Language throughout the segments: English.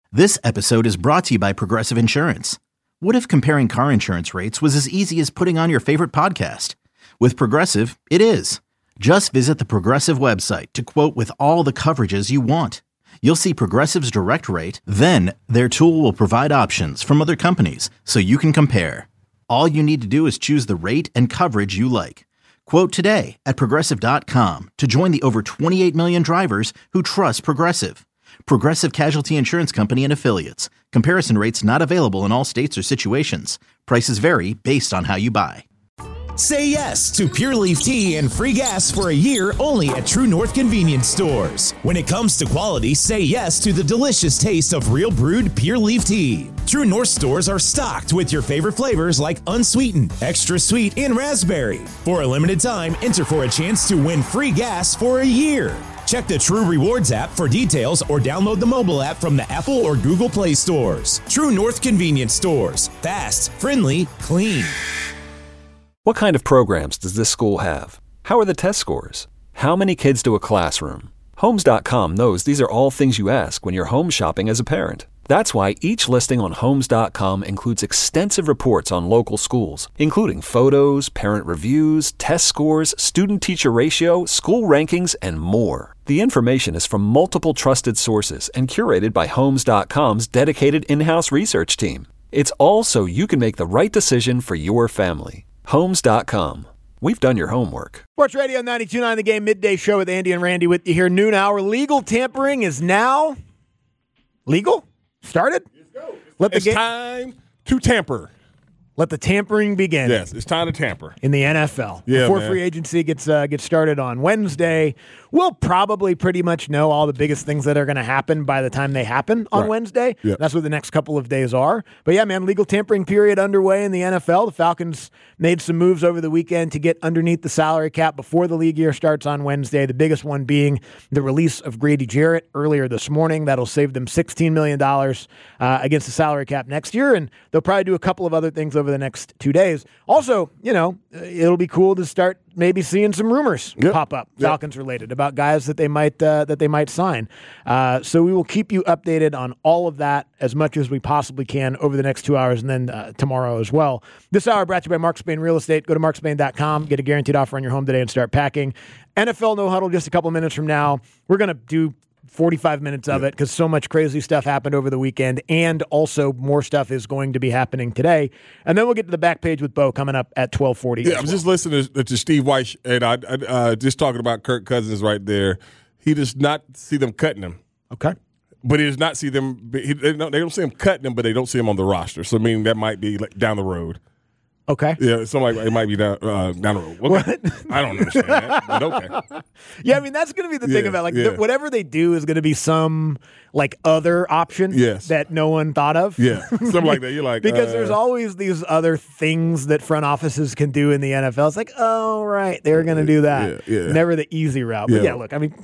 This episode is brought to you by Progressive Insurance. What if comparing car insurance rates was as easy as putting on your favorite podcast? With Progressive, it is. Just visit the Progressive website to quote with all the coverages you want. You'll see Progressive's direct rate, then their tool will provide options from other companies so you can compare. All you need to do is choose the rate and coverage you like. Quote today at Progressive.com to join the over 28 million drivers who trust Progressive. Progressive Casualty Insurance Company and Affiliates. Comparison rates not available in all states or situations. Prices vary based on how you buy. Say yes to Pure Leaf Tea and free gas for a year only at True North Convenience Stores. When it comes to quality, say yes to the delicious taste of real brewed Pure Leaf Tea. True North stores are stocked with your favorite flavors like unsweetened, extra sweet, and raspberry. For a limited time, enter for a chance to win free gas for a year. Check the True Rewards app for details or download the mobile app from the Apple or Google Play stores. True North Convenience Stores. Fast, friendly, clean. What kind of programs does this school have? How are the test scores? How many kids do a classroom? Homes.com knows these are all things you ask when you're home shopping as a parent. That's why each listing on Homes.com includes extensive reports on local schools, including photos, parent reviews, test scores, student-teacher ratio, school rankings, and more. The information is from multiple trusted sources and curated by Homes.com's dedicated in-house research team. It's all so you can make the right decision for your family. Homes.com. We've done your homework. Sports Radio 92.9 The Game midday show with Andy and Randy with you here. Noon hour. Legal tampering is now legal? Started? It's time to tamper. Let the tampering begin. Yes, it's time to tamper. In the NFL. Yeah, Before man. free agency gets started on Wednesday, we'll probably pretty much know all the biggest things that are going to happen by the time they happen on Wednesday. Yeah. That's what the next couple of days are. But yeah, man, legal tampering period underway in the NFL. The Falcons made some moves over the weekend to get underneath the salary cap before the league year starts on Wednesday. The biggest one being the release of Grady Jarrett earlier this morning. That'll save them $16 million against the salary cap next year. And they'll probably do a couple of other things over the next 2 days. Also, it'll be cool to start maybe seeing some rumors pop up, Falcons related, about guys that they might sign. So we will keep you updated on all of that as much as we possibly can over the next 2 hours, and then tomorrow as well. This hour brought to you by Mark Spain Real Estate. Go to markspain.com, get a guaranteed offer on your home today, and start packing. NFL No Huddle just a couple minutes from now. We're going to do 45 minutes of it because so much crazy stuff happened over the weekend, and also more stuff is going to be happening today. And then we'll get to the back page with Bo coming up at 12:40. Yeah, I was just listening to Steve Weiss, and I just talking about Kirk Cousins right there. He does not see them cutting him. Okay. But he does not see them. They don't see him cutting him, but they don't see him on the roster. So, I mean, that might be like down the road. Okay. Yeah, something like it might be down the road. Okay. I don't understand that, but okay. Yeah, I mean, that's going to be the thing about whatever they do is going to be some other option that no one thought of. Yeah, something like that. You're like because there's always these other things that front offices can do in the NFL. It's like, oh right, they're going to do that. Yeah. Never the easy route. But yeah, look, I mean,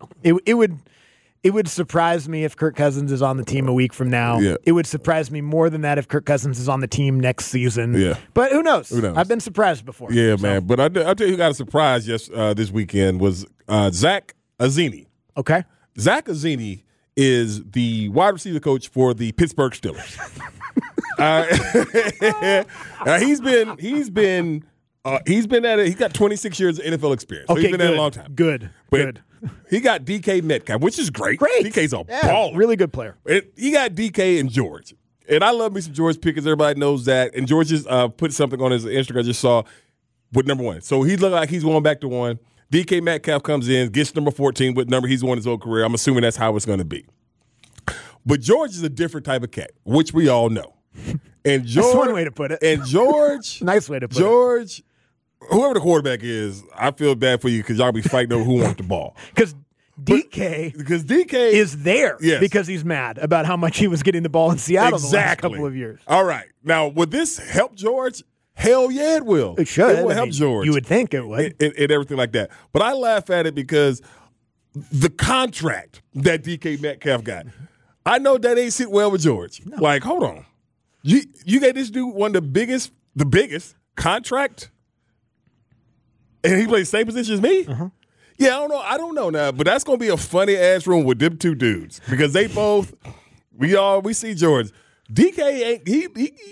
it would surprise me if Kirk Cousins is on the team a week from now. Yeah. It would surprise me more than that if Kirk Cousins is on the team next season. Yeah. But who knows? I've been surprised before. Yeah, man. But I'll tell you who got a surprise this weekend was Zach Azzini. Okay. Zach Azzini is the wide receiver coach for the Pittsburgh Steelers. He's been at it. He's got 26 years of NFL experience. So he's been at it a long time. Good. He got DK Metcalf, which is great. DK's a baller. Really good player. He got DK and George. And I love me some George Pickens. Everybody knows that. And George just put something on his Instagram. I just saw with number 1. So he looked like he's going back to 1. DK Metcalf comes in, gets number 14 with number he's won his whole career. I'm assuming that's how it's going to be. But George is a different type of cat, which we all know. And George, that's one way to put it. And George, nice way to put it. Whoever the quarterback is, I feel bad for you because y'all be fighting over who wants the ball. Because DK is there because he's mad about how much he was getting the ball in Seattle the last couple of years. All right. Now, would this help George? Hell yeah, it will. It should. It will help George. You would think it would. And everything like that. But I laugh at it because the contract that DK Metcalf got, I know that ain't sit well with George. No. Like, hold on. You got this dude one of the biggest contract, and he plays the same position as me? Uh-huh. Yeah, I don't know now, but that's going to be a funny-ass room with them two dudes because they both We see George. DK ain't he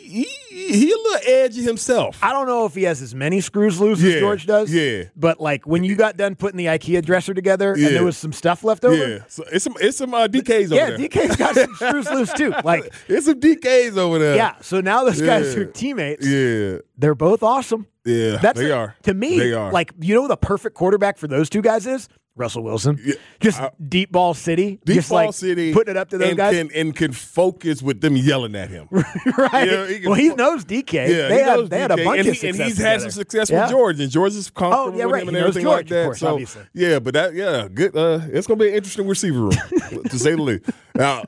a little edgy himself. I don't know if he has as many screws loose as George does. Yeah. But like when you got done putting the IKEA dresser together and there was some stuff left over. Yeah. So it's some DKs over there. Yeah, DK's got some screws loose too. Like it's some DKs over there. Yeah. So now those guys are teammates. Yeah. They're both awesome. Yeah. They are. To me, they are. Like, you know, the perfect quarterback for those two guys is Russell Wilson. Yeah. Just deep ball city. City. Putting it up to those guys. Can focus with them yelling at him. Right. You know, he knows DK. Yeah, they had a bunch of success and he's together. had some success with George, and George is comfortable with him and everything George, like that. Of course, so obviously. Yeah, but good. It's going to be an interesting receiver room, to say the least. Now,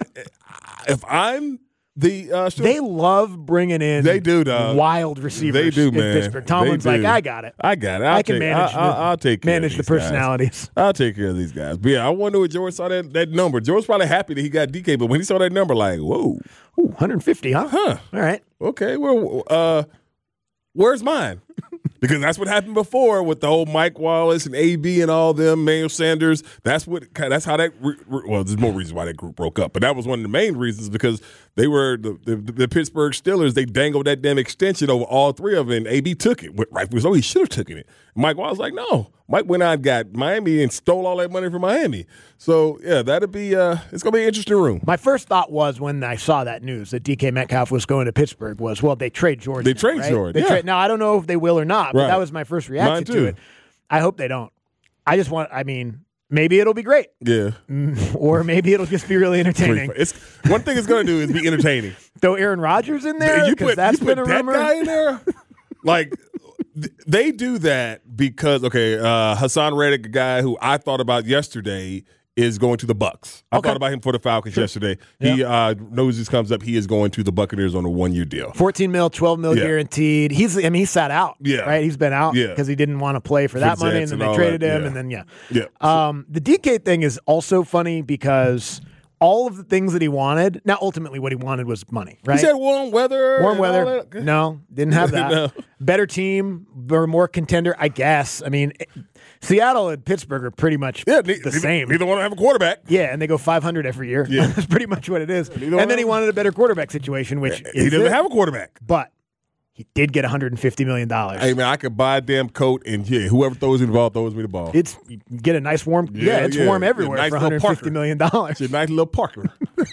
if I'm they love bringing in wild receivers. They do, man. In Pittsburgh. Tomlin's like, I got it. I got it. I can manage. I'll take care manage of the personalities. Guys. I'll take care of these guys. But yeah, I wonder when George saw that number. George's probably happy that he got DK, but when he saw that number, like, whoa, 150, huh? Huh. All right. Okay. Well, where's mine? Because that's what happened before with the whole Mike Wallace and AB and all them, Manuel Sanders. That's how that. Well, there's more reasons why that group broke up, but that was one of the main reasons because they were the Pittsburgh Steelers. They dangled that damn extension over all three of them, and AB took it. Rightfully so, he should have taken it. Mike Wallace was like, no. Mike went out and got Miami and stole all that money from Miami. So yeah, that'll be it's gonna be an interesting room. My first thought was when I saw that news that DK Metcalf was going to Pittsburgh was, well, they trade George. They trade George. Yeah. Now I don't know if they will or not, but right. that was my first reaction Mine too. to it. I hope they don't. Maybe it'll be great. Yeah. Or maybe it'll just be really entertaining. One thing it's going to do is be entertaining. Throw Aaron Rodgers in there? You put been a that rumor. guy in there? Like, they do that because, Hassan Reddick, a guy who I thought about yesterday, is going to the Bucs. I thought about him for the Falcons yesterday. He knows this comes up. He is going to the Buccaneers on a 1-year deal. $14 million, $12 million guaranteed. He sat out. Yeah. Right? He's been out because he didn't want to play for that money, and then they traded him, and then the DK thing is also funny because all of the things that he wanted, now ultimately what he wanted was money, right? He said warm weather. No, didn't have that. No. Better team, or more contender, I guess. I mean, Seattle and Pittsburgh are pretty much the same. Neither one have a quarterback. Yeah, and they go 500 every year. Yeah. That's pretty much what it is. And then he wanted a better quarterback situation, which he doesn't have a quarterback. But he did get $150 million. Hey, man, I could buy a damn coat, and whoever throws me the ball throws me the ball. You get a nice warm. It's warm everywhere nice for $150 million. It's a nice little Parker.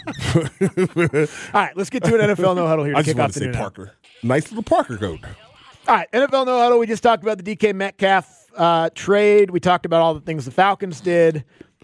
All right, let's get to an NFL No Huddle here to kick off the new Parker. Nice little Parker coat. All right, NFL No Huddle. We just talked about the DK Metcalf trade. We talked about all the things the Falcons did.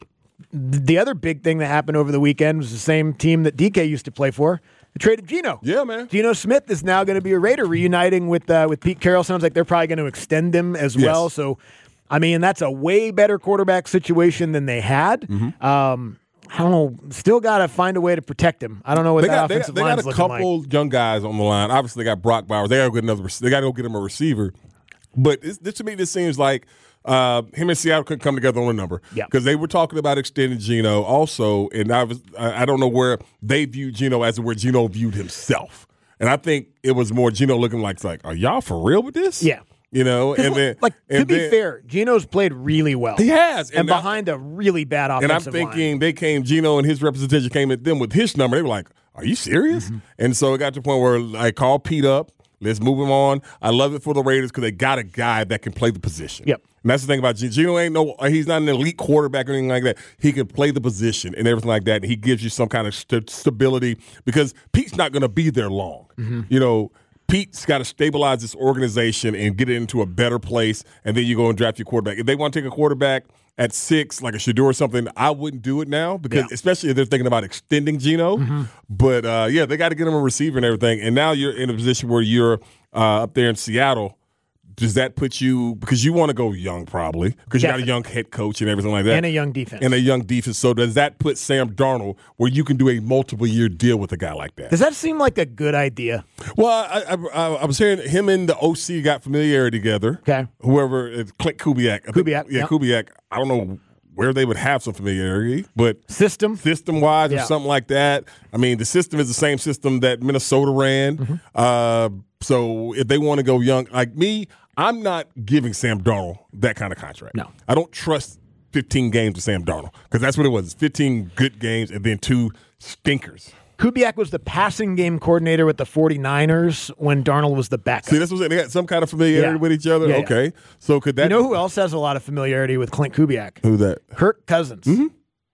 The other big thing that happened over the weekend was the same team that DK used to play for. They traded Geno. Yeah, man. Geno Smith is now going to be a Raider, reuniting with Pete Carroll. Sounds like they're probably going to extend him as well. So, I mean, that's a way better quarterback situation than they had. Mm-hmm. I don't know. Still got to find a way to protect him. I don't know what that offensive line's looking like. They got a couple young guys on the line. Obviously, they got Brock Bowers. They got to go get him a receiver. But to me, this seems like him and Seattle couldn't come together on a number. Yeah. Because they were talking about extending Geno also, and I don't know where they viewed Geno as where Geno viewed himself. And I think it was more Geno looking like, are y'all for real with this? Yeah. You know, and then to be fair, Geno's played really well. He has, and behind a really bad offensive line. And I'm thinking Geno and his representation came at them with his number. They were like, "Are you serious?" Mm-hmm. And so it got to the point where I called Pete up. Let's move him on. I love it for the Raiders because they got a guy that can play the position. Yep. And that's the thing about Geno. He's not an elite quarterback or anything like that. He can play the position and everything like that. And he gives you some kind of stability because Pete's not going to be there long. Mm-hmm. You know. Pete's got to stabilize this organization and get it into a better place, and then you go and draft your quarterback. If they want to take a quarterback at 6, like a Shedeur or something, I wouldn't do it now because especially if they're thinking about extending Geno. Mm-hmm. But, they got to get him a receiver and everything. And now you're in a position where you're up there in Seattle. Does that put you – because you want to go young probably because you got a young head coach and everything like that. And a young defense. So does that put Sam Darnold where you can do a multiple-year deal with a guy like that? Does that seem like a good idea? Well, I was hearing him and the OC got familiarity together. Okay. Whoever – Clint Kubiak. Kubiak. I don't know where they would have some familiarity, but – System-wise or something like that. I mean, the system is the same system that Minnesota ran. Mm-hmm. So if they want to go young, like me – I'm not giving Sam Darnold that kind of contract. No. I don't trust 15 games with Sam Darnold, because that's what it was, 15 good games and then 2 stinkers. Kubiak was the passing game coordinator with the 49ers when Darnold was the backup. See, that's what I'm saying. They got some kind of familiarity with each other? Yeah, okay. Yeah. So could that... You know who else has a lot of familiarity with Clint Kubiak? Who's that? Kirk Cousins. Mm-hmm.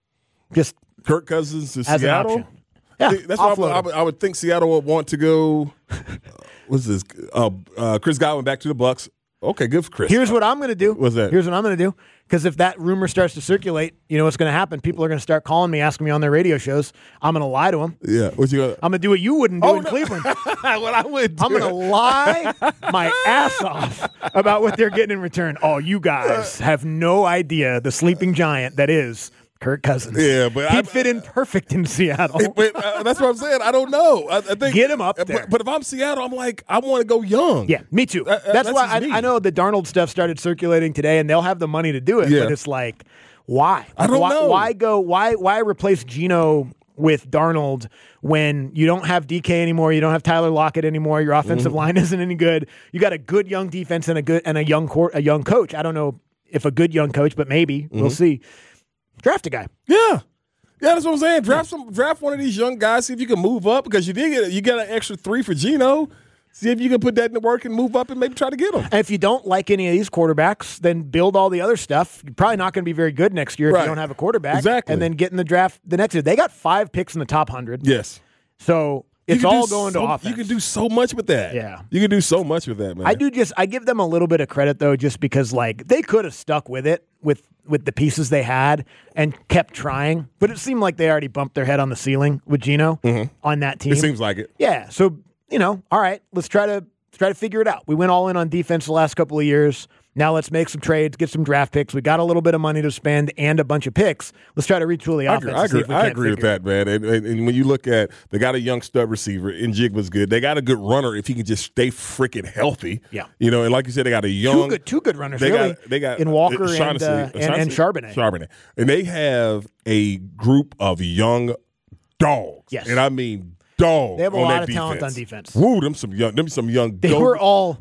Just Kirk Cousins to as Seattle? an option. Yeah, see, that's what I would think Seattle would want to go. What's this? Chris Godwin back to the Bucs. Okay, good for Chris. Here's what I'm going to do. What's that? Here's what I'm going to do. Because if that rumor starts to circulate, you know what's going to happen? People are going to start calling me, asking me on their radio shows. I'm going to lie to them. Yeah. What you gonna? I'm going to do what you wouldn't do in Cleveland. What I would do. I'm going to lie my ass off about what they're getting in return. Oh, you guys have no idea the sleeping giant that is Kirk Cousins. Yeah, but he'd fit in perfect in Seattle. But, that's what I'm saying. I don't know. I think get him up there. But if I'm Seattle, I'm like, I want to go young. Yeah, me too. That's why I know the Darnold stuff started circulating today, and they'll have the money to do it. Yeah. But it's like, why? I don't know. Why replace Geno with Darnold when you don't have DK anymore, you don't have Tyler Lockett anymore, your offensive line isn't any good. You got a good young defense and a young coach. I don't know if a good young coach, but maybe we'll see. Draft a guy. Yeah, that's what I'm saying. Draft one of these young guys. See if you can move up, because you got an extra 3 for Geno. See if you can put that in the work and move up and maybe try to get him. And if you don't like any of these quarterbacks, then build all the other stuff. You're probably not going to be very good next year if you don't have a quarterback. Exactly. And then get in the draft the next year. They got 5 picks in the top 100. Yes. So it's all going to offense. You can do so much with that. Yeah. You can do so much with that, man. I give them a little bit of credit, though, just because, like, they could have stuck with it with the pieces they had and kept trying. But it seemed like they already bumped their head on the ceiling with Geno on that team. It seems like it. Yeah. So, all right, let's try to figure it out. We went all in on defense the last couple of years. Now let's make some trades, get some draft picks. We got a little bit of money to spend and a bunch of picks. Let's try to retool the offense. I agree with that, man. And when you look at, they got a young stud receiver, and Njigba's good. They got a good runner if he can just stay freaking healthy. Yeah. And like you said, they got a young two good runners. They got in Walker and Charbonnet. Charbonnet, and they have a group of young dogs. Yes, and I mean dogs. They have a lot of talent on defense. Woo, them some young. They were all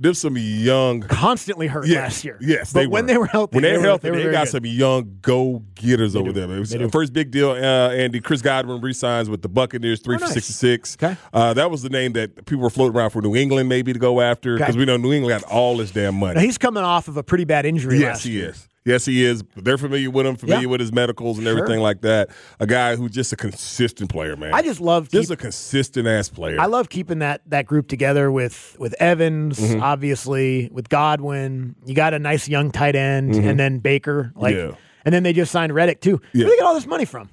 constantly hurt last year. Yes, but when they were healthy, they got some young go-getters over there. It was the first big deal. Andy, Chris Godwin re-signs with the Buccaneers, 3 for $66. Okay. That was the name that people were floating around for New England maybe to go after, because we know New England got all this damn money. Now, he's coming off of a pretty bad injury last year. Yes, he is. They're familiar with him, with his medicals and everything like that. A guy who's just a consistent player, man. I just love a consistent-ass player. I love keeping that group together with Evans, obviously, with Godwin. You got a nice young tight end, and then Baker. And then they just signed Reddick, too. Where do they get all this money from?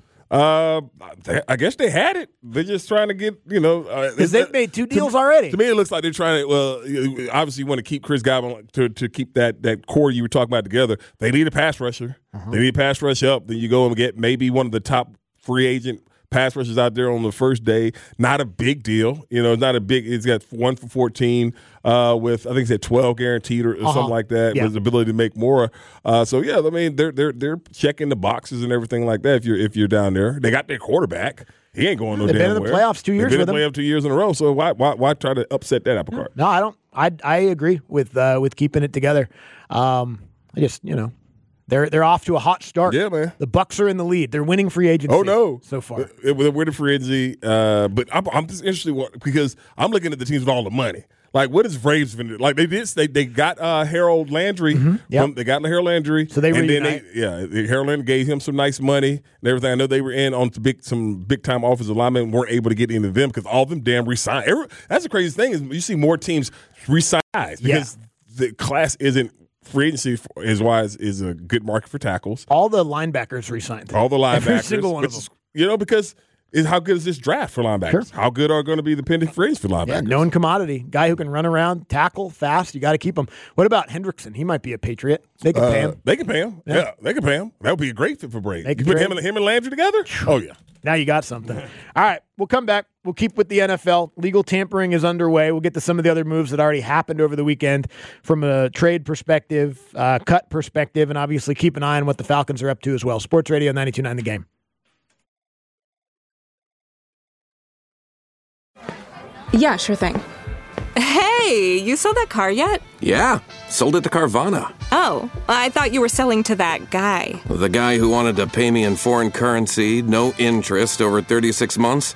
I guess they had it. They're just trying to get, because they've made 2 deals already. To me, it looks like they're trying to. Well, obviously, you want to keep Chris Godwin to keep that core you were talking about together. They need a pass rusher. They need a pass rush up. Then you go and get maybe one of the top free agent pass rushers out there on the first day. Not a big deal. Not a big. It's got 1 for 14 with, I think it's at 12 guaranteed or something like that. With the ability to make more. So yeah, I mean they're checking the boxes and everything like that. If you're down there, they got their quarterback. He ain't going no damn where. They've been in the playoffs 2 years with him. They've been in the playoffs 2 years in a row. So why try to upset that apple cart? No, I don't. I agree with keeping it together. I just They're off to a hot start. Yeah, man. The Bucs are in the lead. They're winning free agency. Oh no, so far they're winning free agency. But I'm just interested because I'm looking at the teams with all the money. Like, what is Braves been like? They got Harold Landry. They got Harold Landry. So they reunite. Harold Landry gave him some nice money and everything. I know they were in on some big time offensive linemen, weren't able to get into them because all of them damn resigned. That's the craziest thing is you see more teams resign guys because the class isn't. Free agency is a good market for tackles. All the linebackers re-signed. All the linebackers. Every single one of them. Because how good is this draft for linebackers? Sure. How good are going to be the pending free agents for linebackers? Yeah, known commodity. Guy who can run around, tackle, fast. You got to keep him. What about Hendrickson? He might be a Patriot. They can pay him. They can pay him. Yeah, they can pay him. That would be a great fit for Brady. You put him and Landry together? Oh, yeah. Now you got something. All right, we'll come back. We'll keep with the NFL. Legal tampering is underway. We'll get to some of the other moves that already happened over the weekend from a trade perspective, cut perspective, and obviously keep an eye on what the Falcons are up to as well. Sports Radio 92.9 The Game. Yeah, sure thing. Hey, you sold that car yet? Yeah, sold it to Carvana. Oh, I thought you were selling to that guy. The guy who wanted to pay me in foreign currency, no interest, over 36 months?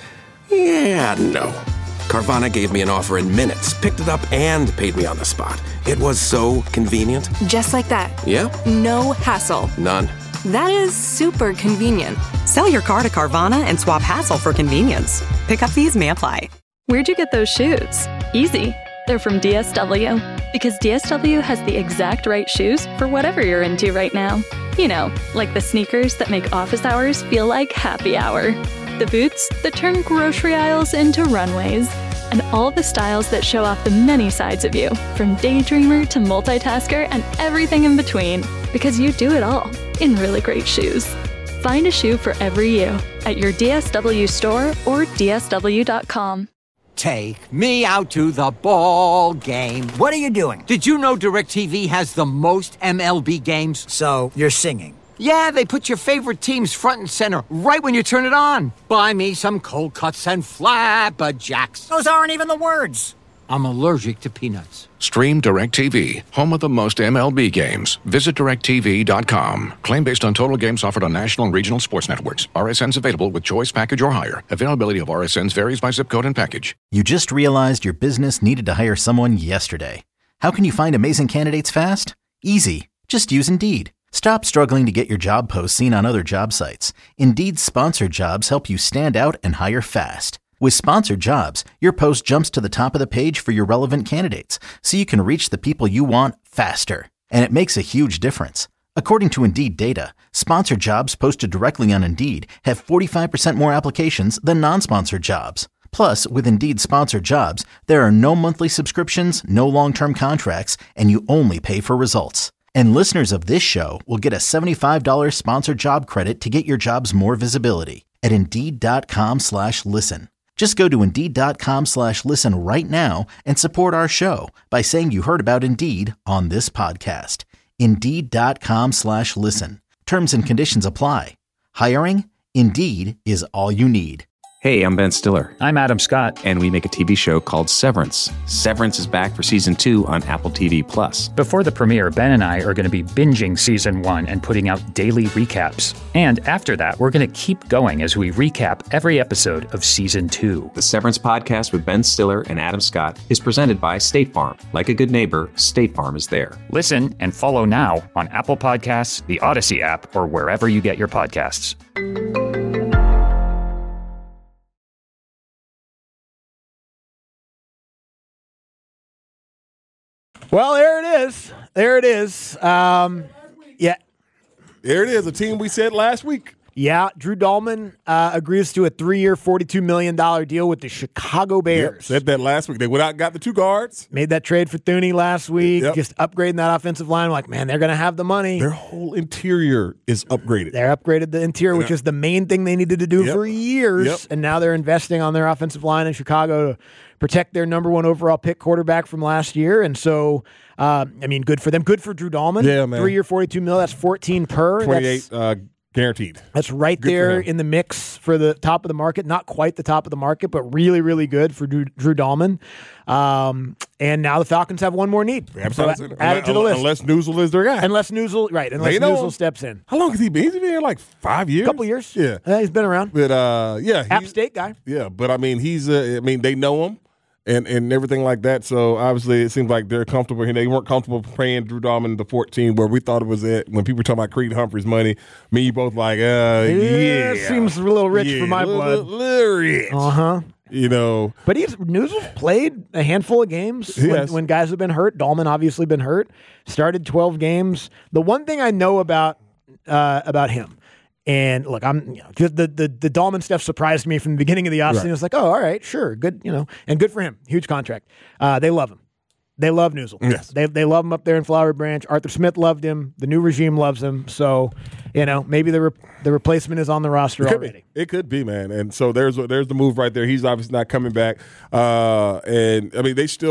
Yeah, no. Carvana gave me an offer in minutes, picked it up, and paid me on the spot. It was so convenient. Just like that. Yeah? No hassle. None. That is super convenient. Sell your car to Carvana and swap hassle for convenience. Pickup fees may apply. Where'd you get those shoes? Easy. They're from DSW. Because DSW has the exact right shoes for whatever you're into right now. You know, like the sneakers that make office hours feel like happy hour. The boots that turn grocery aisles into runways. And all the styles that show off the many sides of you, from daydreamer to multitasker and everything in between. Because you do it all in really great shoes. Find a shoe for every you at your DSW store or DSW.com. Take me out to the ball game. What are you doing? Did you know DirecTV has the most MLB games? So, you're singing. Yeah, they put your favorite teams front and center right when you turn it on. Buy me some cold cuts and flapjacks. Those aren't even the words. I'm allergic to peanuts. Stream DirecTV, home of the most MLB games. Visit DirecTV.com. Claim based on total games offered on national and regional sports networks. RSNs available with choice package or higher. Availability of RSNs varies by zip code and package. You just realized your business needed to hire someone yesterday. How can you find amazing candidates fast? Easy. Just use Indeed. Stop struggling to get your job posts seen on other job sites. Indeed's sponsored jobs help you stand out and hire fast. With sponsored jobs, your post jumps to the top of the page for your relevant candidates, so you can reach the people you want faster. And it makes a huge difference. According to Indeed data, sponsored jobs posted directly on Indeed have 45% more applications than non-sponsored jobs. Plus, with Indeed sponsored jobs, there are no monthly subscriptions, no long-term contracts, and you only pay for results. And listeners of this show will get a $75 sponsored job credit to get your jobs more visibility at Indeed.com/listen. Just go to Indeed.com/listen right now and support our show by saying you heard about Indeed on this podcast. Indeed.com/listen. Terms and conditions apply. Hiring? Indeed is all you need. Hey, I'm Ben Stiller. I'm Adam Scott. And we make a TV show called Severance. Severance is back for Season 2 on Apple TV+. Before the premiere, Ben and I are going to be binging Season 1 and putting out daily recaps. And after that, we're going to keep going as we recap every episode of Season 2. The Severance podcast with Ben Stiller and Adam Scott is presented by State Farm. Like a good neighbor, State Farm is there. Listen and follow now on Apple Podcasts, the Odyssey app, or wherever you get your podcasts. Well, there it is. There it is. Yeah. There it is, a team we said last week. Yeah, Drew Dahlman agrees to a 3-year, $42 million deal with the Chicago Bears. Yep, said that last week. They went out and got the 2 guards. Made that trade for Thuney last week, just upgrading that offensive line. Like, man, they're going to have the money. Their whole interior is upgraded. They're upgraded the interior, which is the main thing they needed to do for years. And now they're investing on their offensive line in Chicago to protect their number 1 overall pick quarterback from last year. And so, I mean, good for them. Good for Drew Dahlman. Yeah, man. 3-year, $42 million. That's 14 per. 28 guaranteed. That's right there in the mix for the top of the market. Not quite the top of the market, but really, really good for Drew Dahlman. And now the Falcons have one more need. So add it to the list. Unless Newsel is their guy. Unless Newsel steps in. How long has he been? He's been here like 5 years? A couple years. Yeah. He's been around. But, App State guy. Yeah, but I mean, they know him. And everything like that. So obviously, it seems like they're comfortable here. They weren't comfortable paying Drew Dahlman the 14, where we thought it was it. When people were talking about Creed Humphreys' money, me, you both like, seems a little rich for my blood. Little rich. You know, but Newsel played a handful of games when guys have been hurt. Dahlman obviously been hurt. Started 12 games. The one thing I know about him. And look, just the Dahlman stuff surprised me from the beginning of the offseason. It was like, oh, all right, sure, good, and good for him. Huge contract. They love him. They love Newsel. Yes. They love him up there in Flowery Branch. Arthur Smith loved him. The new regime loves him. So, maybe the replacement is on the roster already. It could be, man. And so there's the move right there. He's obviously not coming back. And I mean, they still.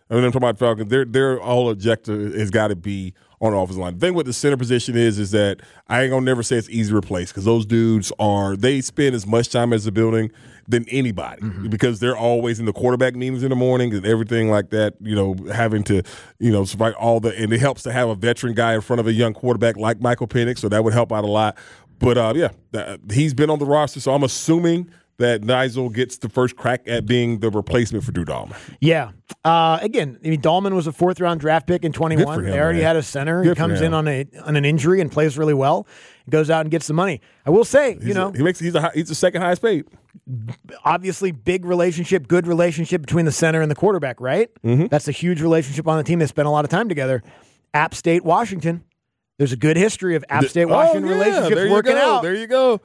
I mean, I'm talking about Falcons. Their whole objective has got to be on the offensive line. The thing with the center position is that I ain't gonna never say it's easy to replace because those dudes they spend as much time as the building than anybody because they're always in the quarterback meetings in the morning and everything like that. Having to survive and it helps to have a veteran guy in front of a young quarterback like Michael Penix, so that would help out a lot. But he's been on the roster, so I'm assuming that Nigel gets the first crack at being the replacement for Drew Dahlman. Yeah. Again, Dahlman was a 4th-round draft pick in 21. They already had a center. He comes in on an injury and plays really well. Goes out and gets the money. I will say, he's the second highest paid. Obviously, good relationship between the center and the quarterback, right? Mm-hmm. That's a huge relationship on the team. They spent a lot of time together. App State, Washington. There's a good history of App State, Washington relationships working out. There you go.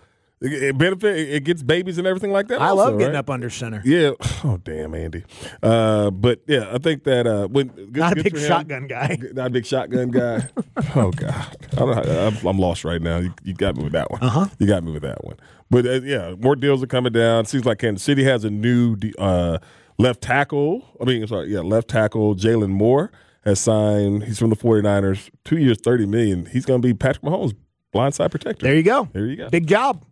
It gets babies and everything like that. I love getting up under center. Yeah. Oh, damn, Andy. But yeah, I think that not a big shotgun guy. Not a big shotgun guy. Oh God, I'm lost right now. You got me with that one. You got me with that one. But more deals are coming down. Seems like Kansas City has a new left tackle. Left tackle Jalen Moore has signed. He's from the 49ers. 2 years, $30 million. He's going to be Patrick Mahomes' blindside protector. There you go. Big job.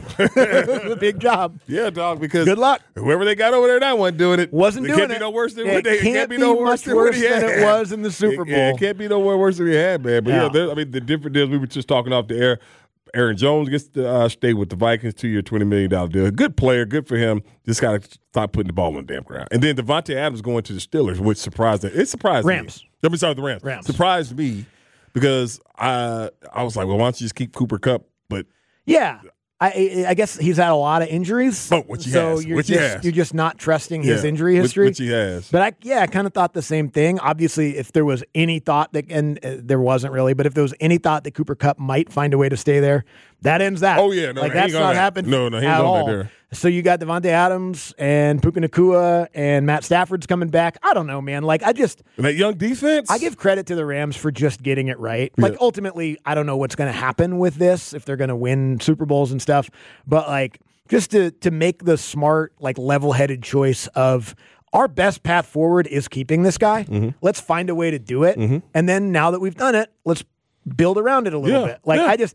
Big job. Yeah, dog, because good luck. Whoever they got over there now wasn't doing it. Wasn't doing it. It can't be no worse than it can't be no worse than what he had. It was in the Super Bowl. It can't be no worse than he had, man. But the different deals, we were just talking off the air. Aaron Jones gets to stay with the Vikings, 2-year, $20 million deal. Good player, good for him. Just got to stop putting the ball on the damn ground. And then Devontae Adams going to the Steelers, which surprised me. It surprised Rams. me. Let me start with the Rams. Surprised me because I was like, well, why don't you just keep Cooper Kupp? But yeah, I guess he's had a lot of injuries. You're just not trusting his injury history. Which he has. But I kind of thought the same thing. Obviously, if there was any thought that, and there wasn't really, but if there was any thought that Cooper Kupp might find a way to stay there, that ends that. Oh yeah, that's not happened. No, he ain't at going all. back there. So you got Devontae Adams and Puka Nacua and Matt Stafford's coming back. I don't know, man. And that young defense. I give credit to the Rams for just getting it right. Ultimately, I don't know what's going to happen with this, if they're going to win Super Bowls and stuff. But just to make the smart, level-headed choice of our best path forward is keeping this guy. Mm-hmm. Let's find a way to do it. Mm-hmm. And then now that we've done it, let's build around it a little bit.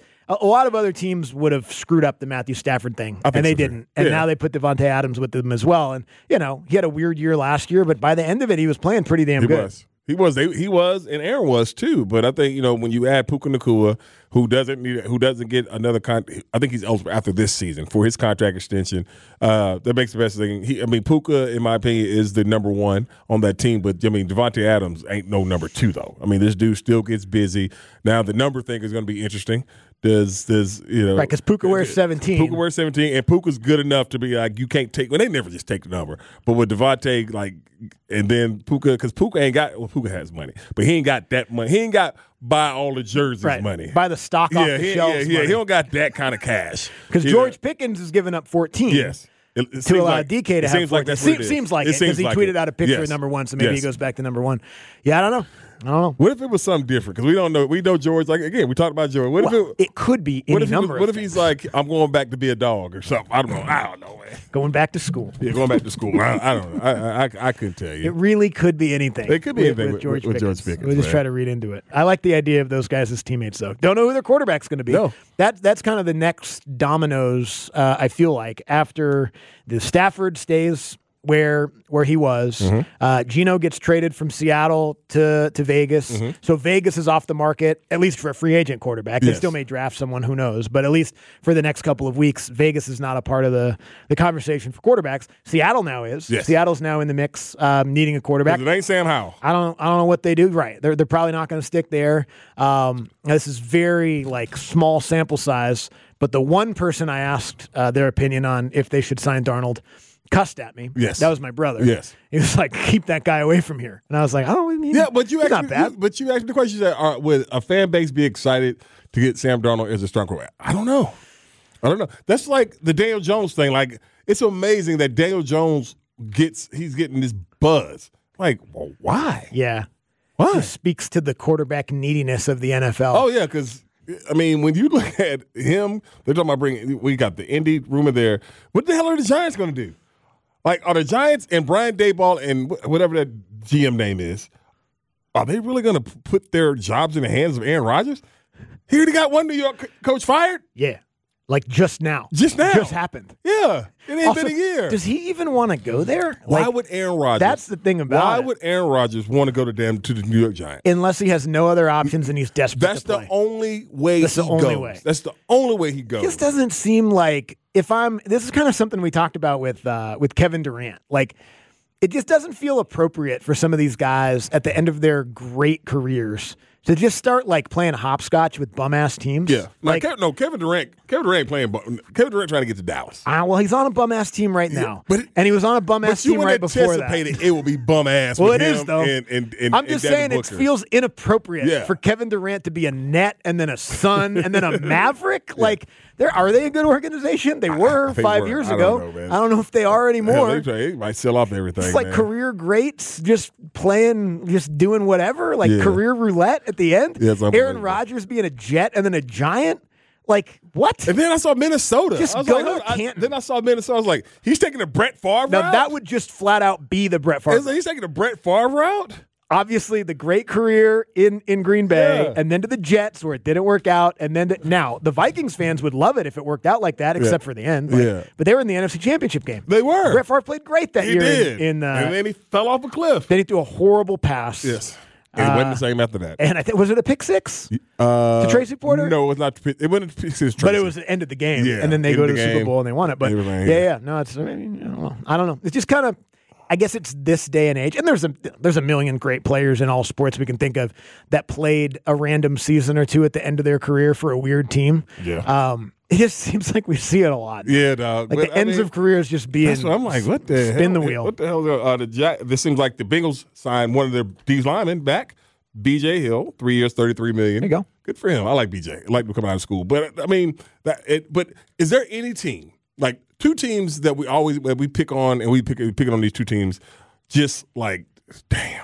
A lot of other teams would have screwed up the Matthew Stafford thing, and they didn't. And now they put Devontae Adams with them as well. And, he had a weird year last year, but by the end of it, he was playing pretty damn good. He was, and Aaron was too. But I think when you add Puka Nacua, who doesn't get another I think he's eligible after this season for his contract extension. That makes the best thing. Puka, in my opinion, is the number one on that team. But Devontae Adams ain't no number two though. This dude still gets busy. Now the number thing is going to be interesting. Does right? Because Puka wears 17. Puka wears 17, and Puka's good enough to be like you can't take. Well, they never just take the number. But with Devontae, and then Puka, because Puka ain't got. Well, Puka has money, but he ain't got that money. He ain't got buy all the jerseys money. Buy the stock off the shelves. Yeah, he don't got that kind of cash. Because George Pickens is giving up 14. Yes. To allow DK to have 14. Seems like it because he tweeted out a picture of number one, so maybe he goes back to number one. Yeah, I don't know. What if it was something different? Because we don't know. We know George. Again, we talked about George. What if it could be any number? What if he's like, I'm going back to be a dog or something? I don't know, man. Going back to school. Yeah, going back to school. I don't know. I couldn't tell you. It really could be anything. It could be anything with George Pickens. We'll just try to read into it. I like the idea of those guys as teammates, though. Don't know who their quarterback's going to be. No. That's kind of the next dominoes, I feel like, after the Stafford stays where he was. Mm-hmm. Geno gets traded from Seattle to Vegas. Mm-hmm. So Vegas is off the market, at least for a free agent quarterback. They still may draft someone, who knows. But at least for the next couple of weeks, Vegas is not a part of the conversation for quarterbacks. Seattle now is. Yes. Seattle's now in the mix, needing a quarterback. It ain't Sam Howell. I don't know what they do. Right. They're probably not going to stick there. This is very small sample size. But the one person I asked their opinion on if they should sign Darnold cussed at me. Yes. That was my brother. Yes. He was like, keep that guy away from here. And I was like, but you not bad. But you asked the question, would a fan base be excited to get Sam Darnold as a starting quarterback? I don't know. That's like the Daniel Jones thing. It's amazing that Daniel Jones he's getting this buzz. Well, why? Yeah. Why? It speaks to the quarterback neediness of the NFL. Oh, yeah, because when you look at him, they're talking about we got the Indy rumor there. What the hell are the Giants going to do? Like, are the Giants and Brian Daboll and whatever that GM name is, are they really going to put their jobs in the hands of Aaron Rodgers? He already got one New York coach fired? Yeah. Like just now. Just now. Just happened. Yeah. It ain't Also, been a year. Does he even want to go there? Why Like, would Aaron Rodgers? That's the thing about Why it. would Aaron Rodgers want to go to the New York Giants? Unless he has no other options and he's desperate That's to play. the only way That's the he only goes. way. That's the only way he goes. This doesn't seem like this is kind of something we talked about with Kevin Durant. Like, it just doesn't feel appropriate for some of these guys at the end of their great careers to just start like playing hopscotch with bum ass teams. Yeah, like Kevin Durant playing. Kevin Durant trying to get to Dallas. Well, he's on a bum ass team right now, but he was on a bum ass team right before that. It will be bum ass. Well, with it him is though. And I'm just saying it feels inappropriate for Kevin Durant to be a Net and then a Sun and then a Maverick. Like, are they a good organization? They were 5 years ago. I don't know if they are anymore. They might sell off everything. It's like career greats just playing, just doing whatever, like career roulette at the end. Yeah, Aaron Rodgers being a Jet and then a Giant. Like, what? And then I saw Minnesota. Just I was go like, to Canton. Then I saw Minnesota. I was like, he's taking the Brett Favre route? Now, that would just flat out be the Brett Favre. He's taking the Brett Favre route? Obviously, the great career in Green Bay, and then to the Jets where it didn't work out, and then now the Vikings fans would love it if it worked out like that, except for the end. But they were in the NFC Championship game. They were. Brett Favre played great that year. Did. And then he fell off a cliff. Then he threw a horrible pass. Yes. And it wasn't the same after that. And was it a pick six to Tracy Porter? No, it was not. It wasn't a pick six. But it was the end of the game. Yeah, and then they go to the game. Super Bowl and they won it. But no, it's. I mean, I don't know. It's just kind of. I guess it's this day and age, and there's a million great players in all sports we can think of that played a random season or two at the end of their career for a weird team. Yeah. It just seems like we see it a lot. Yeah, dog. Like the ends of careers just being. That's what I'm like. What the spin hell? the wheel. What the hell? This seems like the Bengals signed one of their D linemen back, B.J. Hill, 3 years, $33 million. There you go. Good for him. I like B.J. I like him coming out of school. But I mean, but is there any team like two teams that we pick on and we pick on these two teams? Just like, damn.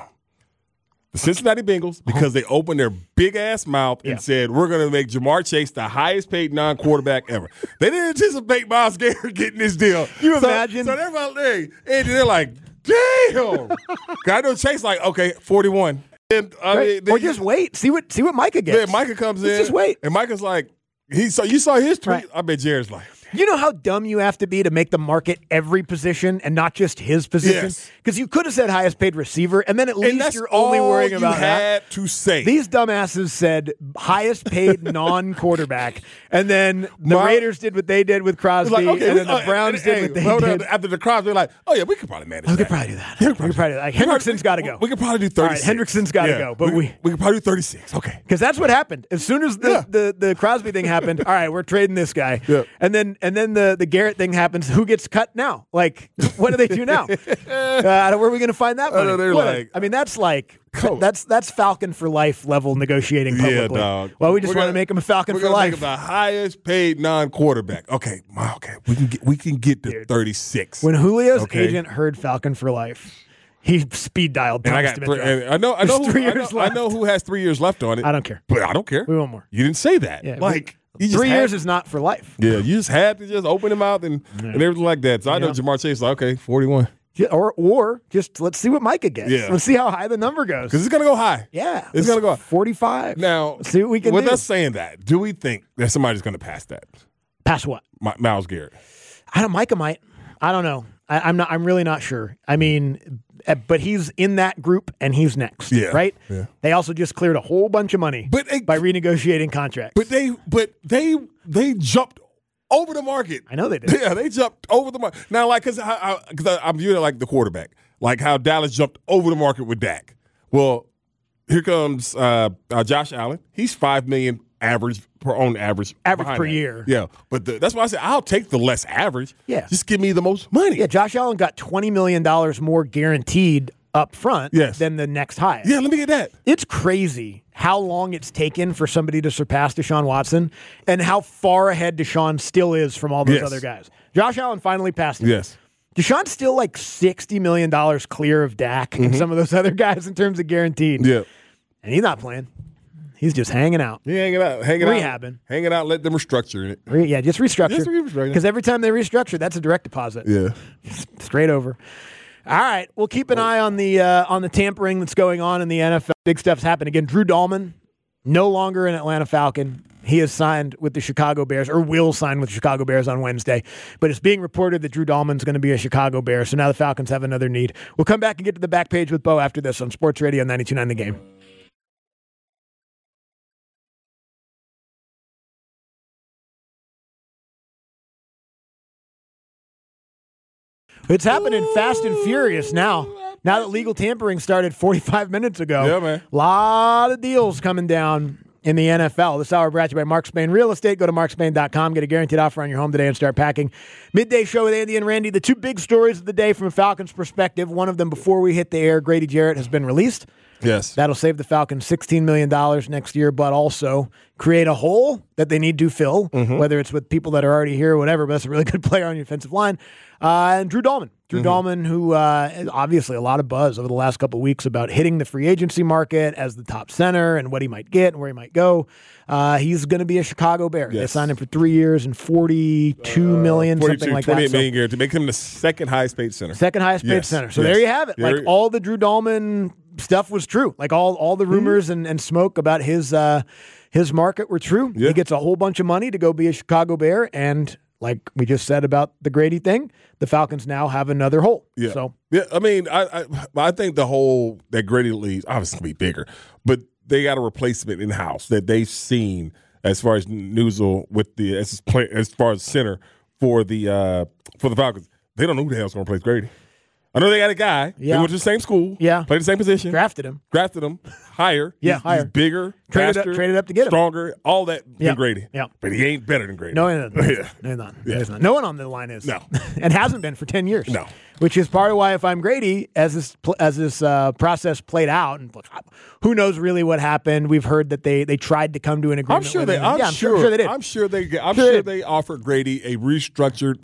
The Cincinnati Bengals, because they opened their big-ass mouth and said, we're going to make Jamar Chase the highest-paid non-quarterback ever. They didn't anticipate Myles Garrett getting this deal. You imagine? So they're like, damn. I know Chase like, okay, 41. And, or just wait. See what Micah gets. Then Micah comes in. Just wait. And Micah's like, you saw his tweet? Right. I bet Jared's like, you know how dumb you have to be to make the market every position and not just his position? Because you could have said highest paid receiver, and then at least you're only worrying about that. Had to say. These dumbasses said highest paid non-quarterback, and then the Raiders did what they did with Crosby, like, okay, and then the Browns did what they did. After the Crosby, they're like, oh yeah, we could probably manage that. We could probably do that. We could probably do that. Like, Hendrickson's got to go. We could probably do 36. All right, Hendrickson's got to go, but we could probably do 36. Okay. Because that's what happened. As soon as the Crosby thing happened, all right, we're trading this guy. Yeah. And then the Garrett thing happens. Who gets cut now? Like, what do they do now? Where are we going to find that money? That's like that's Falcon for life level negotiating publicly. Yeah, dog. Well, we just want to make him a Falcon for life. We're going to make him the highest paid non-quarterback. Okay, we can get to 36. When Julio's agent heard Falcon for life, he speed dialed. And I know who has 3 years left on it. I don't care. But I don't care. We want more. You didn't say that. Yeah, 3 years is not for life. Yeah, you just had to just open him out and everything like that. So I know Jamar Chase is like, okay, 41. Yeah, or just let's see what Micah gets. Yeah. Let's see how high the number goes. Because it's going to go high. Yeah. It's going to go high. 45. Now, let's see what we can do. With us saying that, do we think that somebody's going to pass that? Pass what? Myles Garrett. Micah might. I don't know. I'm really not sure. I mean, but he's in that group and he's next. Yeah. Right? Yeah. They also just cleared a whole bunch of money by renegotiating contracts. But they jumped over the market. I know they did. Yeah, they jumped over the market. Now, like, because I'm viewing it like the quarterback, like how Dallas jumped over the market with Dak. Well, here comes Josh Allen. He's $5 million average per year. Yeah, but that's why I said I'll take the less average. Yeah, just give me the most money. Yeah, Josh Allen got $20 million more guaranteed up front than the next highest. Yeah, let me get that. It's crazy how long it's taken for somebody to surpass Deshaun Watson and how far ahead Deshaun still is from all those other guys. Josh Allen finally passed him. Yes. Deshaun's still like $60 million clear of Dak and some of those other guys in terms of guaranteed. Yeah. And he's not playing. He's just hanging out. He hanging out. Rehabbing. Hanging out, let them restructure it. Just restructure. Just restructure. Because every time they restructure, that's a direct deposit. Yeah. Straight over. All right. We'll keep an eye on the tampering that's going on in the NFL. Big stuff's happened again. Drew Dahlman, no longer an Atlanta Falcon. He has signed with the Chicago Bears, or will sign with the Chicago Bears on Wednesday. But it's being reported that Drew Dahlman's going to be a Chicago Bear, so now the Falcons have another need. We'll come back and get to the back page with Bo after this on Sports Radio 92.9 The Game. It's happening fast and furious now. Now that legal tampering started 45 minutes ago. Yeah, man. A lot of deals coming down in the NFL. This hour brought to you by Mark Spain Real Estate. Go to markspain.com. Get a guaranteed offer on your home today and start packing. Midday show with Andy and Randy. The two big stories of the day from a Falcons perspective. One of them before we hit the air, Grady Jarrett has been released. Yes. That'll save the Falcons $16 million next year, but also create a hole that they need to fill, whether it's with people that are already here or whatever, but that's a really good player on your defensive line. And Drew Dahlman. Drew Dahlman, who obviously a lot of buzz over the last couple of weeks about hitting the free agency market as the top center and what he might get and where he might go. He's going to be a Chicago Bear. Yes. They signed him for 3 years and $42 million, something like that. $28 million guarantee to make him the second highest paid center. Second highest paid center. So there you have it. Like all the Drew Dahlman stuff was true. Like all the rumors and smoke about his market were true. Yeah. He gets a whole bunch of money to go be a Chicago Bear, and like we just said about the Grady thing, the Falcons now have another hole. Yeah. So I mean, I think the hole that Grady leaves obviously going to be bigger, but they got a replacement in house that they've seen as far as Newsel with the as far as center for the Falcons. They don't know who the hell's going to replace Grady. I know they got a guy. Yeah. They went to the same school. Yeah. Played the same position. Drafted him. Higher. Yeah, He's bigger, faster, traded up to get him. Stronger, all that than Grady. Yeah. But he ain't better than Grady. No, he's not. No one on the line is. No. And hasn't been for 10 years. No. Which is part of why if I'm Grady, as this process played out, and who knows really what happened. We've heard that they tried to come to an agreement. I'm sure with him. I'm sure they did. I'm sure they offered Grady a restructured,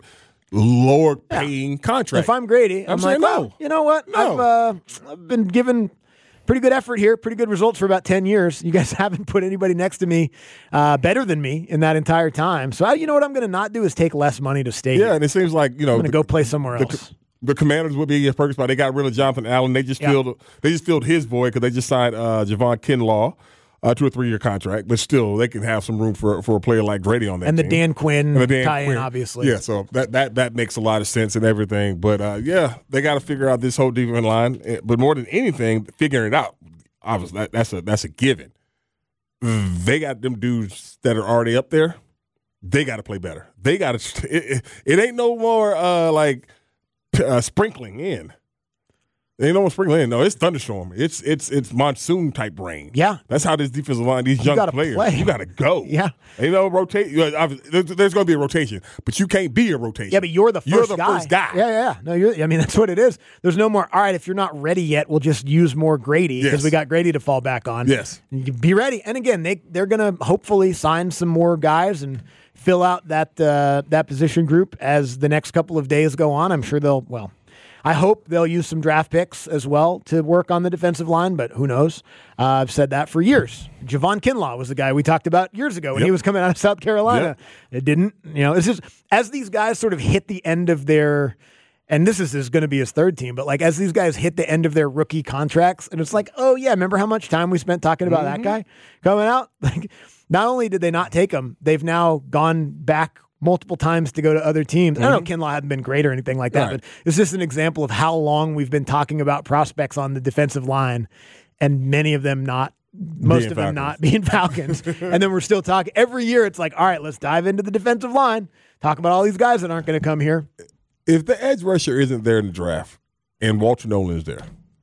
lower paying contract. If I'm Grady, I'm like, well, you know what? No. I've been given pretty good effort here, pretty good results for about 10 years. You guys haven't put anybody next to me better than me in that entire time. So you know what I'm going to not do is take less money to stay here. And it seems like, I'm going to go play somewhere else. The Commanders would be a perfect spot. They got rid of Jonathan Allen. They just filled his void because they just signed Javon Kinlaw to a 3-year contract. But still, they can have some room for a player like Grady on that and team. The Dan Quinn tie-in, obviously. Yeah, so that makes a lot of sense and everything. But, they got to figure out this whole defensive line. But more than anything, figuring it out, obviously, that's a given. They got them dudes that are already up there. They got to play better. They got to – it ain't no more sprinkling in. Ain't no one sprinkling in. No, it's thunderstorm. It's monsoon type rain. Yeah, that's how this defensive line, these young players, you got to go. Yeah, rotate. There's going to be a rotation, but you can't be a rotation. Yeah, but you're the first guy. Yeah. No, that's what it is. There's no more. All right, if you're not ready yet, we'll just use more Grady because we got Grady to fall back on. Yes, be ready. And again, they're going to hopefully sign some more guys and fill out that position group as the next couple of days go on. I'm sure I hope they'll use some draft picks as well to work on the defensive line, but who knows? I've said that for years. Javon Kinlaw was the guy we talked about years ago when he was coming out of South Carolina. It didn't. It's just as these guys sort of hit the end of their – and this is going to be his third team, but like as these guys hit the end of their rookie contracts, and it's like, oh, yeah, remember how much time we spent talking about that guy coming out? Like, not only did they not take him, they've now gone back multiple times to go to other teams. I don't know, Kinlaw hadn't been great or anything like that, but it's just an example of how long we've been talking about prospects on the defensive line, and many of them most of them not being Falcons. And then we're still talking. Every year it's like, all right, let's dive into the defensive line, talk about all these guys that aren't going to come here. If the edge rusher isn't there in the draft and Walter Nolan is there,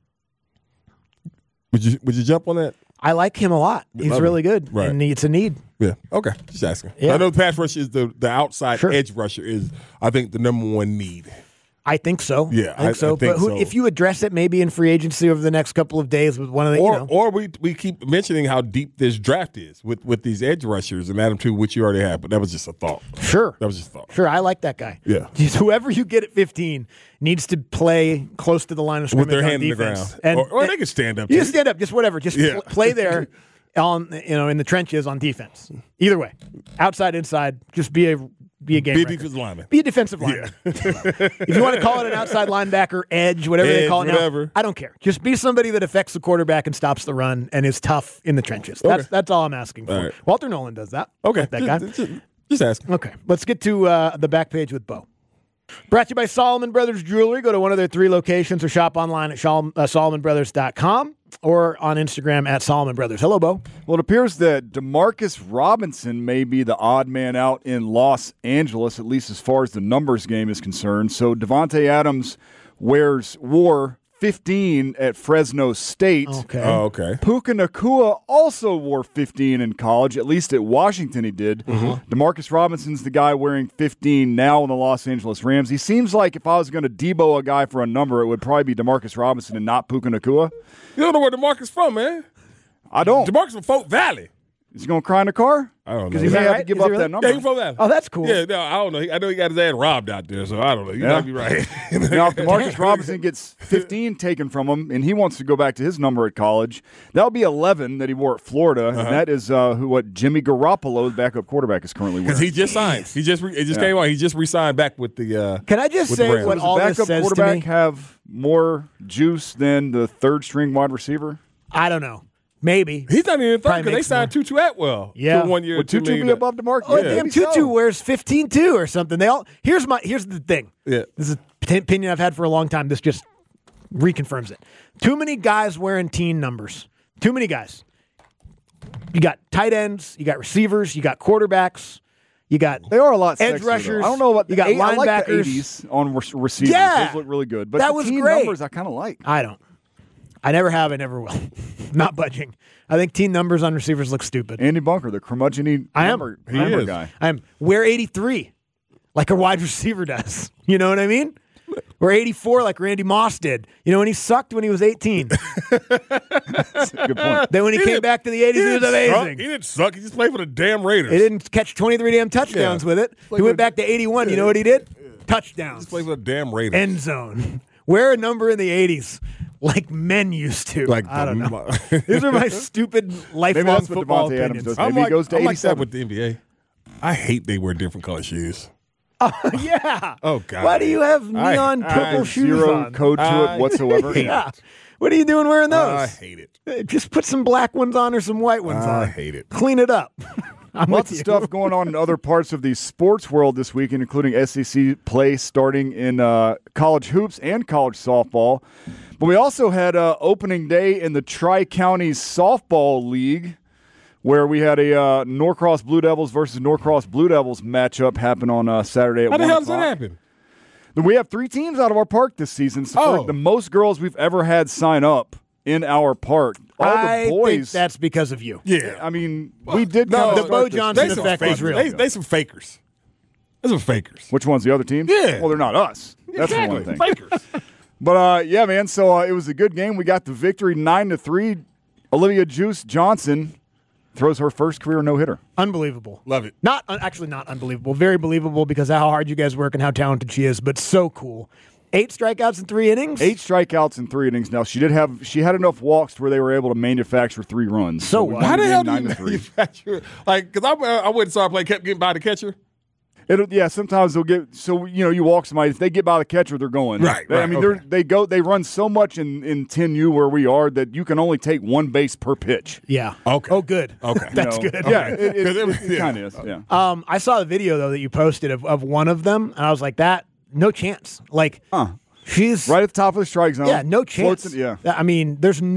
would you jump on that? I like him a lot. He's really good, and it's a need. Yeah. Okay. Just asking. Yeah. I know the pass rush is the outside edge rusher is, I think, the number one need. I think so. Yeah, I think so. But if you address it maybe in free agency over the next couple of days with one of the, or we keep mentioning how deep this draft is with these edge rushers and Adam too, which you already have. But that was just a thought. Sure, that was just a thought. Sure, I like that guy. Yeah, just whoever you get at 15 needs to play close to the line of scrimmage with their hand defense. in the ground, or they can stand up. You can stand up, just whatever. Just play there. in the trenches on defense. Either way, outside, inside, just be a game Be a record. defensive lineman. Be a defensive lineman. If you want to call it an outside linebacker, edge, whatever they call it now, I don't care. Just be somebody that affects the quarterback and stops the run and is tough in the trenches. Okay. That's all I'm asking for. Right. Walter Nolan does that. Okay. That guy. Just ask. Okay. Let's get to the back page with Bo. Brought to you by Solomon Brothers Jewelry. Go to one of their 3 locations or shop online at SolomonBrothers.com or on Instagram at Solomon Brothers. Hello, Bo. Well, it appears that Demarcus Robinson may be the odd man out in Los Angeles, at least as far as the numbers game is concerned. So Devontae Adams wore 15 at Fresno State. Okay. Oh, okay. Puka Nacua also wore 15 in college, at least at Washington he did. Demarcus Robinson's the guy wearing 15 now in the Los Angeles Rams. He seems like if I was going to Debo a guy for a number, it would probably be Demarcus Robinson and not Puka Nacua. You don't know where DeMarcus from, man. I don't. DeMarcus from Folk Valley. Is he going to cry in the car? I don't know. Because he may have to give up that number. Yeah, he's from Valley. Oh, that's cool. Yeah, no, I don't know. I know he got his ass robbed out there, so I don't know. You might be right. Now, if Demarcus Robinson gets 15 taken from him and he wants to go back to his number at college, that'll be 11 that he wore at Florida, and that is what Jimmy Garoppolo, the backup quarterback, is currently wearing. Because he just signed. He just came on. He just re-signed back with the. Can I just say what all this says to me? Does the backup quarterback have more juice than the third-string wide receiver? I don't know. Maybe. He's not even third because they signed Tutu Atwell. Yeah. For 1 year. Would Tutu be above DeMarcus? Oh, damn, Tutu wears 15-2 or something. Here's the thing. Yeah. This is an opinion I've had for a long time. This just reconfirms it. Too many guys wearing teen numbers. Too many guys. You got tight ends, you got receivers, you got quarterbacks, you got they are a lot edge sexier, rushers. Though. I don't know about you got linebackers. I like the 80s on receivers. Yeah. Those look really good. But that the was teen great. numbers I kind of like. I don't. I never have. I never will. Not budging. I think team numbers on receivers look stupid. Andy Bunker, the curmudgeon number guy. I am. Wear 83 like a wide receiver does. You know what I mean? Wear 84 like Randy Moss did. You know when he sucked when he was 18? That's a good point. Then when he came back to the 80s, he was amazing. He didn't suck. He just played for the damn Raiders. He didn't catch 23 damn touchdowns with it. He went back to 81. You know what he did? Touchdowns. He played for the damn Raiders. End zone. Wear a number in the 80s. Like men used to. Like I don't know. These are my stupid lifelong football Devontae Adams opinions. does. I'm Maybe he goes to I'm like 87. that with the NBA. I hate they wear different color shoes. Yeah. Oh, God. Why do you have neon purple shoes zero on? code to it whatsoever. Yeah. What are you doing wearing those? I hate it. Just put some black ones on or some white ones on. I hate it. Clean it up. I'm Lots with of you. stuff going on in other parts of the sports world this weekend, including SEC play starting in college hoops and college softball. But we also had opening day in the Tri-Counties Softball League, where we had a Norcross Blue Devils versus Norcross Blue Devils matchup happen on Saturday at 1 How the hell does o'clock. that happen? We have 3 teams out of our park this season. So for the most girls we've ever had sign up in our park. All I the boys. think that's because of you. Yeah. I mean, we did No, kind the of Bo start this Johnson season. effect is real. They some fakers. They're some fakers. Which one's the other team? Yeah. Well, they're not us. That's Exactly. the one thing. Fakers. But, yeah, man, so it was a good game. We got the victory 9-3. Olivia Juice Johnson throws her first career no-hitter. Unbelievable. Love it. Actually not unbelievable. Very believable because of how hard you guys work and how talented she is, but so cool. 8 strikeouts in 3 innings? 8 strikeouts in 3 innings. Now, she had enough walks to where they were able to manufacture 3 runs. So we what? won How the the game hell do you 9-3. manufacture? Like, because I went and saw her play, kept getting by the catcher. Yeah, sometimes they'll get you walk somebody. If they get by the catcher, they're going. Right. I mean, okay. they run so much in 10U where we are that you can only take 1 base per pitch. Yeah. Okay. Oh, good. Okay. That's You know? good. Yeah, it kind of is. Yeah. I saw the video, though, that you posted of one of them, and I was like, no chance. Like, she's Right at the top of the strike zone. Yeah, no chance. Floats it, I mean,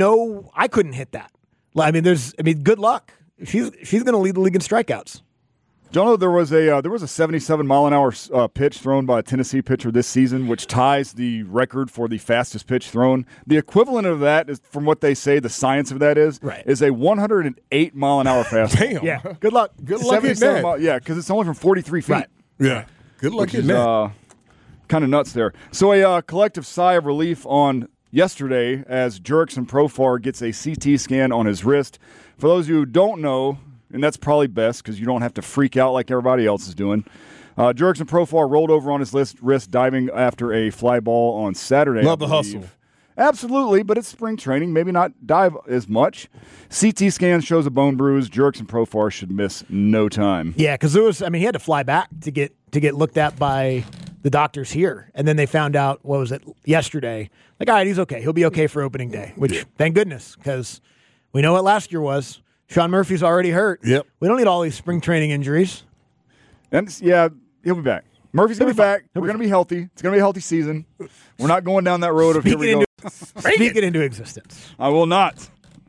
I couldn't hit that. I mean, good luck. She's going to lead the league in strikeouts. Don't know there was a 77-mile-an-hour pitch thrown by a Tennessee pitcher this season, which ties the record for the fastest pitch thrown. The equivalent of that is, from what they say, the science of that is a 108-mile-an-hour fastball. Damn. Yeah. Good luck. Good luck hitting that. Yeah, because it's only from 43 feet. Right. Yeah. Good luck Which hitting is that. kind of nuts there. So a collective sigh of relief on yesterday as Jurickson Profar gets a CT scan on his wrist. For those of you who don't know, and that's probably best because you don't have to freak out like everybody else is doing, Jurickson Profar rolled over on his wrist diving after a fly ball on Saturday. Love I the believe. hustle. Absolutely, but it's spring training. Maybe not dive as much. CT scan shows a bone bruise. Jerks and Profar should miss no time. Yeah, because he had to fly back to get looked at by the doctors here. And then they found out, what was it, yesterday? Like, all right, he's okay. He'll be okay for opening day, which, thank goodness, because we know what last year was. Sean Murphy's already hurt. Yep. We don't need all these spring training injuries. And he'll be back. Murphy's going to be back. We're going to be healthy. It's going to be a healthy season. We're not going down that road of here we go. Speak it into existence. I will not.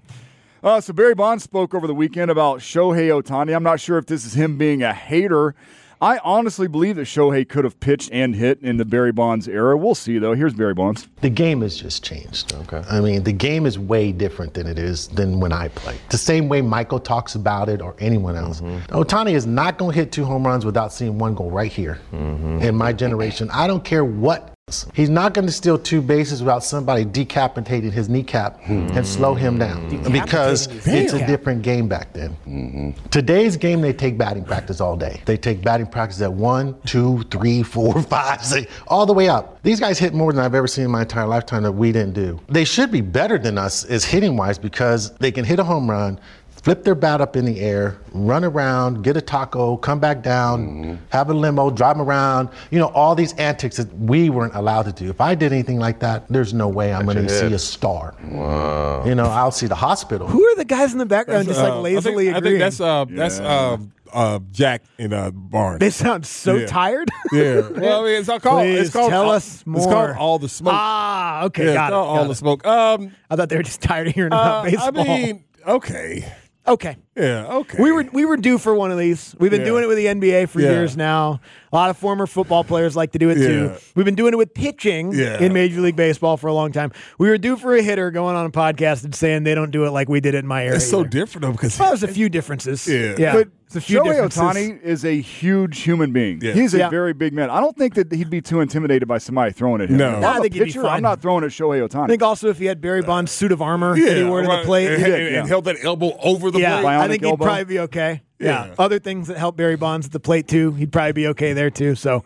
So Barry Bonds spoke over the weekend about Shohei Ohtani. I'm not sure if this is him being a hater. I honestly believe that Shohei could have pitched and hit in the Barry Bonds era. We'll see, though. Here's Barry Bonds. The game has just changed. Okay. I mean, the game is way different than it is than when I played. The same way Michael talks about it or anyone else. Ohtani is not going to hit 2 home runs without seeing one go right here. In my generation, I don't care what. He's not going to steal 2 bases without somebody decapitating his kneecap and slow him down because it's a different game back then. Today's game, they take batting practice all day. They take batting practice at 1, 2, 3, 4, 5, 6, all the way up. These guys hit more than I've ever seen in my entire lifetime that we didn't do. They should be better than us as hitting-wise because they can hit a home run, flip their bat up in the air, run around, get a taco, come back down, have a limo, drive them around. All these antics that we weren't allowed to do. If I did anything like that, there's no way I'm going to see a star. Wow. I'll see the hospital. Who are the guys in the background just lazily agreeing? I think that's Jack in Barnes. They sound so tired. Yeah. Well, it's called. Please tell us more. It's called All the Smoke. Ah, okay, got it. All the Smoke. I thought they were just tired of hearing about baseball. Okay. Okay. Yeah, okay. We were due for one of these. We've been doing it with the NBA for years now. A lot of former football players like to do it too. We've been doing it with pitching in Major League Baseball for a long time. We were due for a hitter going on a podcast and saying they don't do it like we did it in my area. It's so different though because there's a few differences. Yeah. But a few Shohei differences. Ohtani is a huge human being. Yeah. He's a very big man. I don't think that he'd be too intimidated by somebody throwing at him. No. If I'm I think a he'd be pitcher, fine. I'm not throwing at Shohei Ohtani. I think also if he had Barry Bonds' suit of armor that he wore to the plate. And held that elbow over the plate. I think he'd probably be okay. Yeah. Other things that help Barry Bonds at the plate too, he'd probably be okay there too. So,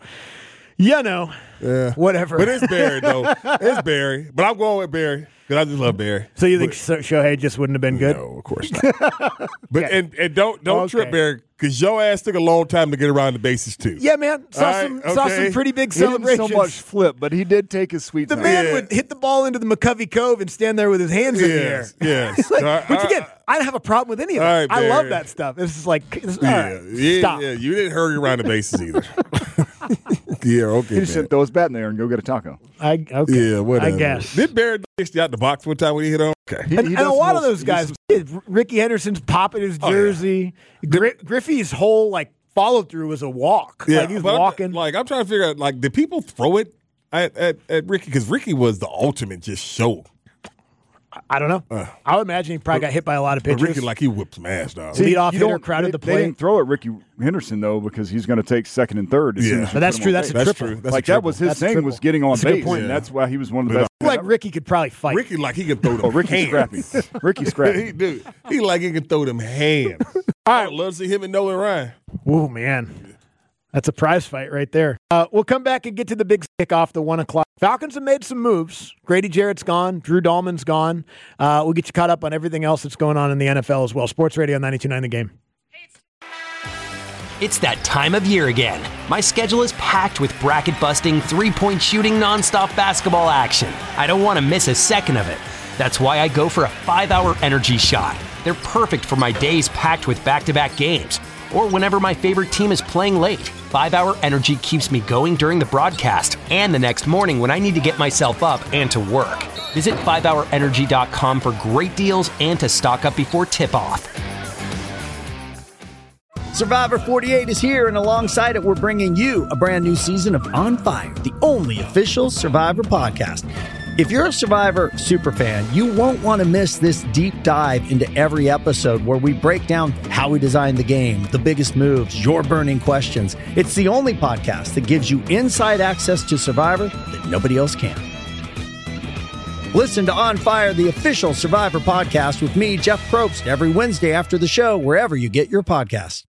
whatever. But it's Barry though. It's Barry. But I'm going with Barry because I just love Barry. So you think Shohei just wouldn't have been good? No, of course not. But and don't trip Barry because your ass took a long time to get around the bases too. Yeah, man. Saw some pretty big celebrations. He didn't so much flip, but he did take his sweet time. The man would hit the ball into the McCovey Cove and stand there with his hands in the air. Yes. Which again, I don't have a problem with any of that. I love that stuff. It's just like, stop. Yeah, you didn't hurry around the bases either. Yeah, okay. He just said throw his bat in there and go get a taco. Yeah, whatever. I guess. Did Barry kick you out the box one time when he hit on? Okay. And a lot of those guys, Ricky Henderson's popping his jersey. Griffey's whole follow through was a walk. Yeah, he was walking. I'm trying to figure out did people throw it at Ricky? Because Ricky was the ultimate just show. I don't know. I would imagine he probably got hit by a lot of pitchers. Ricky, he whipped some ass, dog. Leadoff hitter crowded the plate. They didn't throw at Ricky Henderson, though, because he's going to take second and third. But that's true. That's a triple. That was his thing, was getting on base. And that's why he was one of the best. Ricky could probably fight. Ricky, he could throw them Ricky's hands. scrappy. Ricky's scrappy. He can throw them hands. I would love to see him and Nolan Ryan. Oh, man. That's a prize fight right there. We'll come back and get to the big kickoff, the 1 o'clock. Falcons have made some moves. Grady Jarrett's gone. Drew Dahlman's gone. We'll get you caught up on everything else that's going on in the NFL as well. Sports Radio 92.9 The Game. It's that time of year again. My schedule is packed with bracket-busting, three-point shooting, nonstop basketball action. I don't want to miss a second of it. That's why I go for a 5-hour energy shot. They're perfect for my days packed with back-to-back games, or whenever my favorite team is playing late. 5-hour energy keeps me going during the broadcast and the next morning when I need to get myself up and to work. Visit 5hourenergy.com for great deals and to stock up before tip-off. Survivor 48 is here, and alongside it, we're bringing you a brand new season of On Fire, the only official Survivor podcast. If you're a Survivor superfan, you won't want to miss this deep dive into every episode where we break down how we designed the game, the biggest moves, your burning questions. It's the only podcast that gives you inside access to Survivor that nobody else can. Listen to On Fire, the official Survivor podcast with me, Jeff Probst, every Wednesday after the show, wherever you get your podcasts.